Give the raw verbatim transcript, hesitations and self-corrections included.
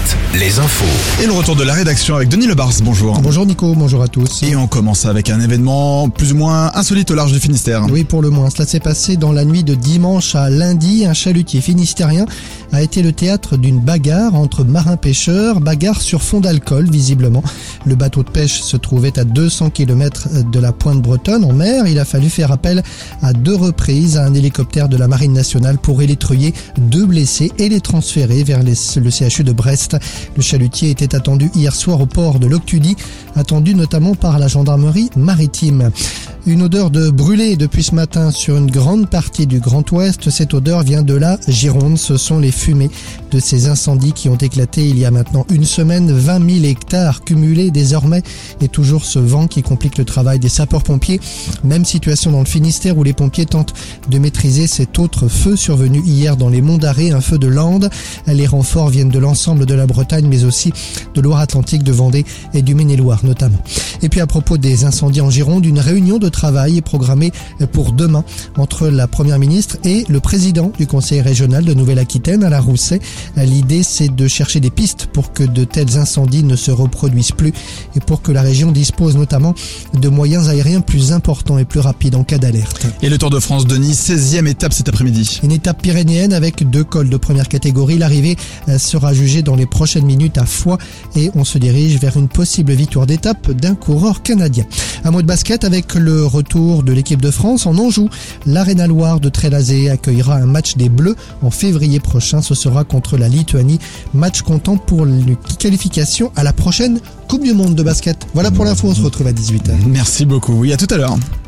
vingt, les infos. Et le retour de la rédaction avec Denis Lebars, bonjour. Bonjour Nico, bonjour à tous. Et on commence avec un événement plus ou moins insolite au large du Finistère. Oui, pour le moins. Cela s'est passé dans la nuit de dimanche à lundi. Un chalutier finistérien a été le théâtre d'une bagarre entre marins-pêcheurs, bagarre sur fond d'alcool visiblement. Le bateau de pêche se trouvait à deux cents kilomètres de la pointe bretonne en mer. Il a fallu faire appel à deux reprises à un hélicoptère de la Marine nationale pour électroyer deux blessés et les transférer vers les, le C H U de Brest. Le chalutier était attendu hier soir au port de Loctudy, attendu notamment par la gendarmerie maritime. Une odeur de brûlé depuis ce matin sur une grande partie du Grand Ouest. Cette odeur vient de la Gironde. Ce sont les fumées de ces incendies qui ont éclaté il y a maintenant une semaine. vingt mille hectares cumulés désormais et toujours ce vent qui complique le travail des sapeurs-pompiers. Même situation dans le Finistère où les pompiers tentent de maîtriser cet autre feu survenu hier dans les monts d'Arrée, un feu de Landes. Les renforts viennent de l'ensemble de la Bretagne mais aussi de Loire-Atlantique, de Vendée et du Maine-et-Loire notamment. Et puis à propos des incendies en Gironde, une réunion de travail est programmée pour demain entre la Première ministre et le président du Conseil régional de Nouvelle-Aquitaine, Alain Rousset. L'idée, c'est de chercher des pistes pour que de tels incendies ne se reproduisent plus et pour que la région dispose notamment de moyens aériens plus importants et plus rapides en cas d'alerte. Et le Tour de France, Denis, seizième étape cet après-midi. Une étape pyrénéenne avec deux cols de première catégorie. L'arrivée sera jugée dans les prochaines minutes à Foix et on se dirige vers une possible victoire d'étape d'un coureur canadien. Un mot de basket avec le retour de l'équipe de France en Anjou. L'Arena Loire de Trélazé accueillera un match des Bleus en février prochain. Ce sera contre la Lituanie. Match comptant pour une qualification à la prochaine Coupe du Monde de basket. Voilà pour l'info, on se retrouve à dix-huit heures. Merci beaucoup, oui, à tout à l'heure.